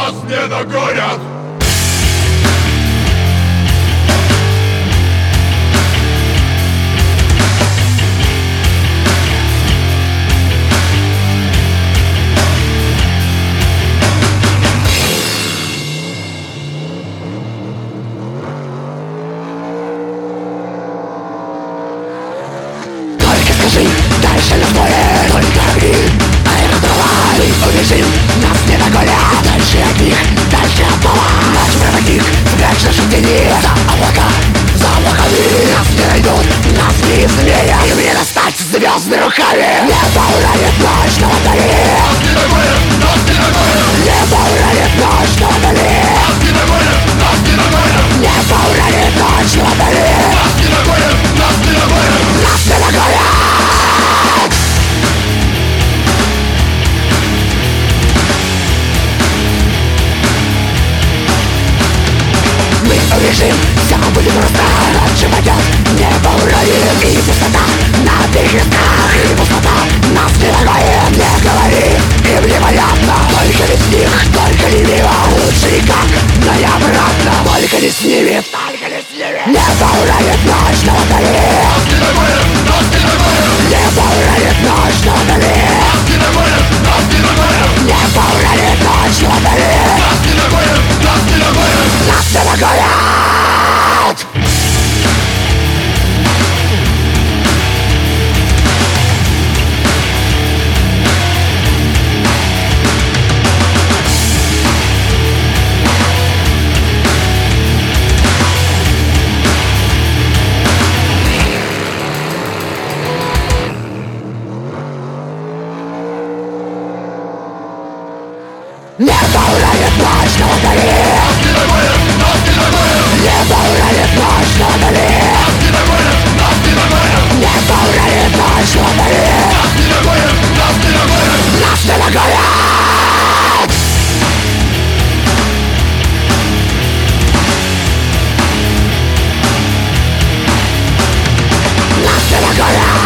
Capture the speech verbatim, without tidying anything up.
нас не догонят. Скажи, дальше на море только огни, аэродрова и побежим, нас не догонят. Дальше от них, дальше от дома, наш проводник, спрячь наши тени за облака, за облаками. Нас не найдут, нас не изменят, им не достать звездными руками. Небо уронит ночь на водоле, Нас не догонят, нас не догонят. небо уронит ночь на водоле, Нас не догонят, нас не догонят. небо уронит ночь на водоле, Нас не догонят, нас не догонят. нас не догонят. Убежим, все будет просто. Ночью пойдет, небо уронит. И пустота на перекрестках, и пустота нас не догонит. Не говори, им непонятно. Только не с них, только не мимо. Лучше никак, но и обратно. Только не с ними, только не с ними. Небо уронит ночь на водоле. Нас не догонят, нас не догонят. Небо уронит ночь на водоле. Нас не догонят, нас не догонят. Небо уронит ночь на водоле. Нас не догонят, нас не догонят. Нас не догонят. Небо уронит ночь на водоле. Нас не догонят, нас не догонят. Небо уронит ночь на водоле. Нас не догонят, нас не догонят. Небо уронит ночь на водоле. Нас не догонят, нас не догонят. Нас не догонят. Нас не догонят.